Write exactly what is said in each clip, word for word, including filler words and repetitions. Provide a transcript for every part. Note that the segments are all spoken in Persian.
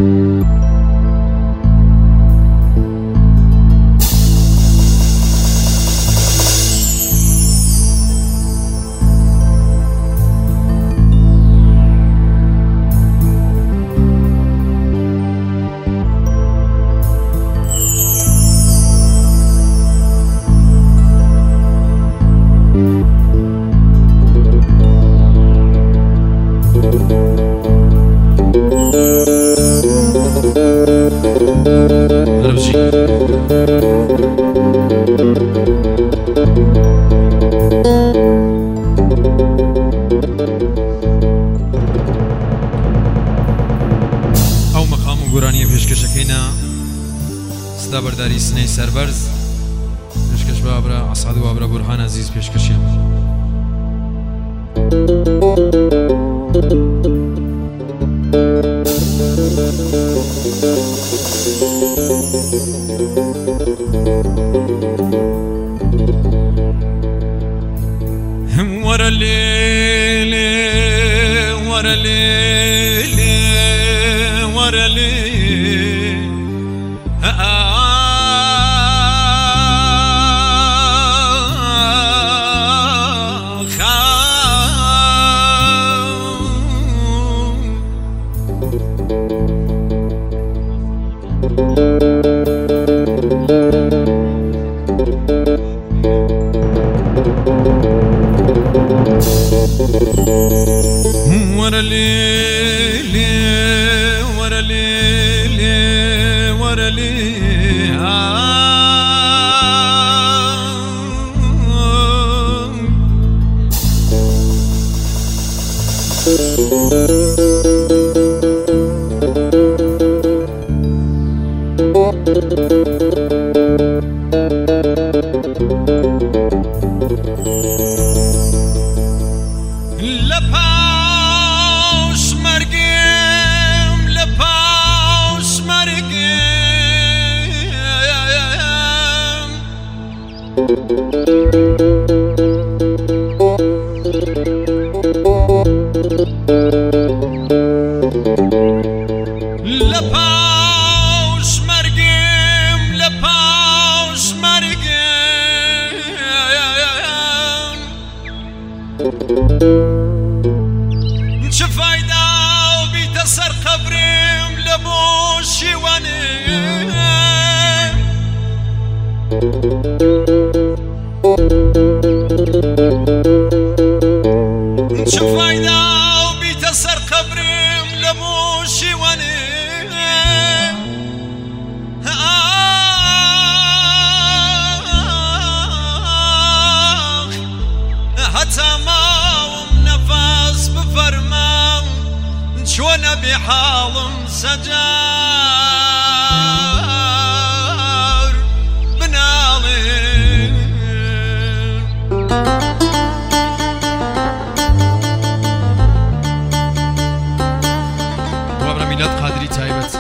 برداری سنه سربرز پیشکش با ابرا اسعد و ابرا برهان عزیز پیشکشیم. ورا الليل ورا الليل ورا الليل ورا الليل ورا الليل ورا الليل لپاش مرگم لپاش مرگم لپاش مرگم لپاش مرگم چه فایده بیت سر قبرم لبوشی ونم چه فایده بیت سر قبرم لبوشی ونم حتی ما شوانا بحالم سجار بنالي وابرا ميلاد قادري تايبت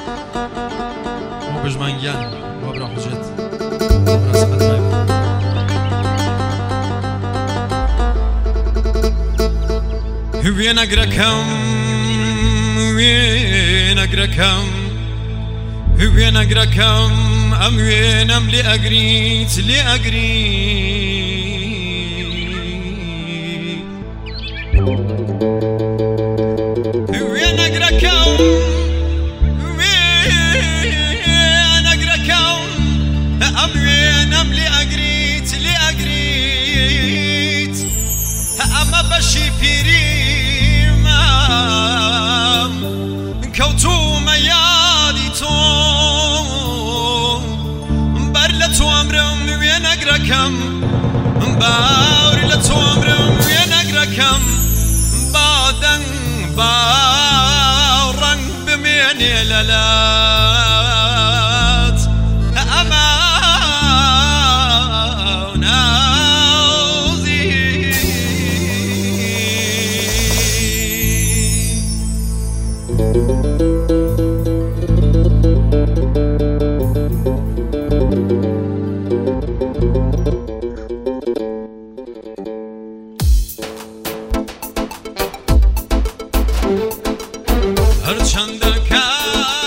وبجمانجان وابرا حجت وابرا سقط مايبت وين اقركم وين اقركم وين اقركم ام وين ام لاقريت لاقريت وين اقركم وين اقركم ام وين ام لاقريت لاقريت اما بشي بيري كوتو ميادي توم برلتو امرم وين اقركم بارلتو امرم وين اقركم بادن بارن بميني للات اما هر چند که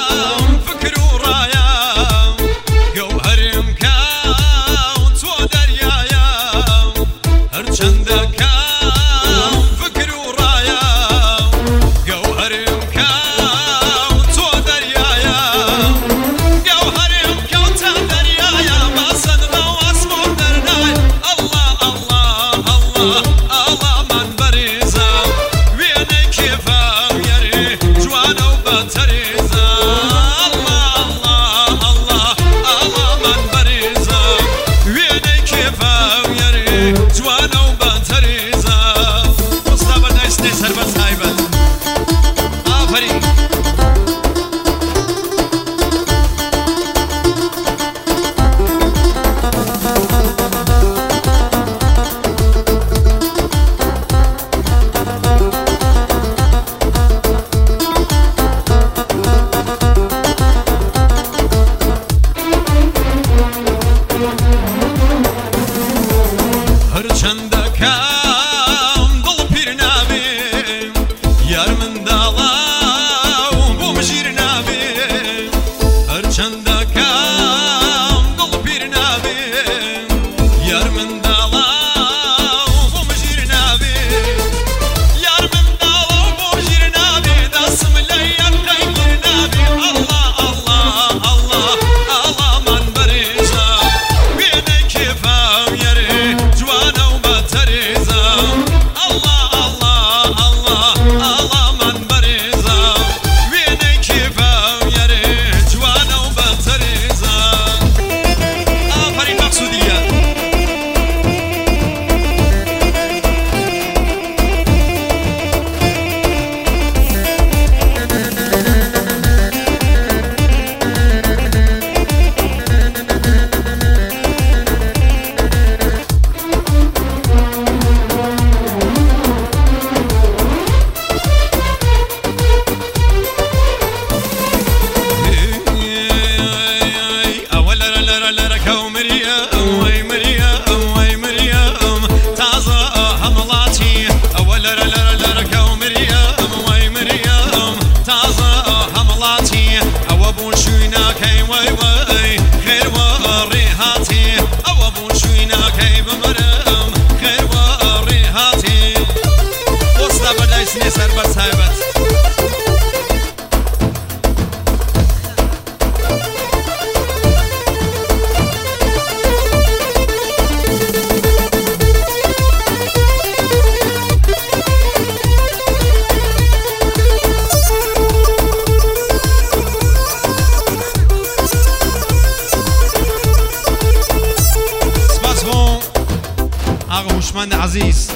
هوشمند عزیز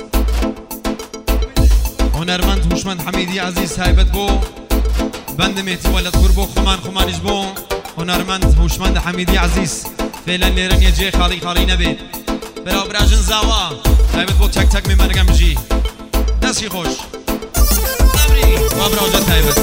هنرمند هوشمند حمیدی عزیز هایبت بو بند مهتی ولد قربو خمان خمانش بو هنرمند هوشمند حمیدی عزیز فعلا لیرن یجی خالی خالی نبید برا براجن زاوا هایبت بو تک تک میمرگم جی دستی خوش نبری و برا جد هایبت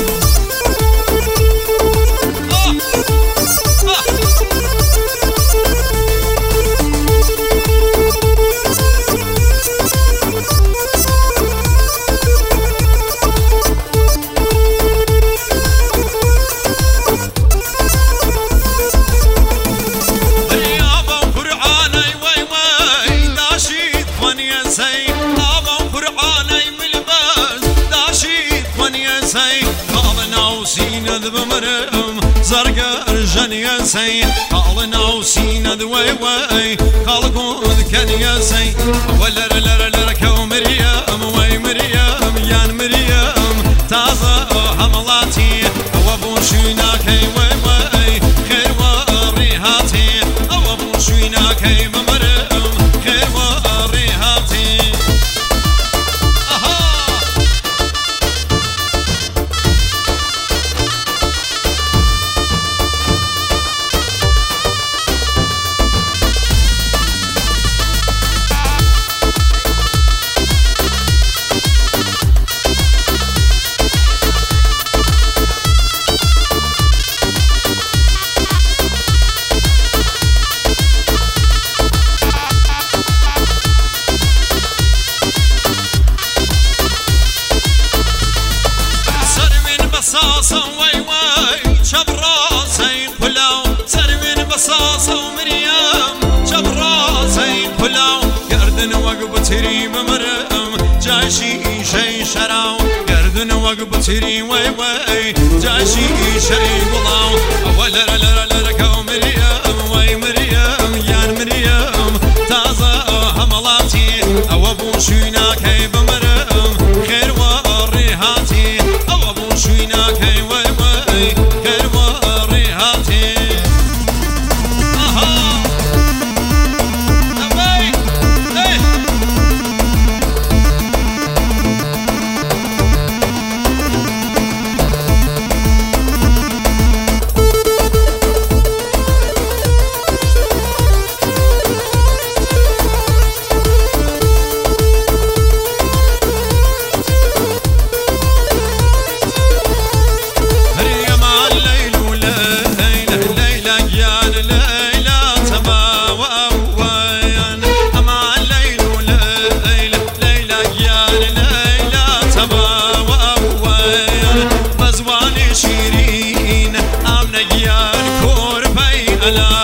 زرقر جنيا سي قالنا وسينا ذوي وي قالكم ذكن يا سي ولا لا لا كو مريم وي مريم يا مريم تازه حملاتي وابو شينا كي وي وي خير وريهاتي وابو شينا كي مريم خير وريهاتي بصاصة ومريم جبراسي كلاو قردن وقب تري بمرم جاشي شي شراو قردن وقب تري وي وي جاشي شي بلاو ولا لا لا لا كو مريم وي مريم يا مريم تازه حملاتي او ابو شينا كي بمرم خير وريهاتي او ابو شينا كي وي وي خير وريهاتي ألا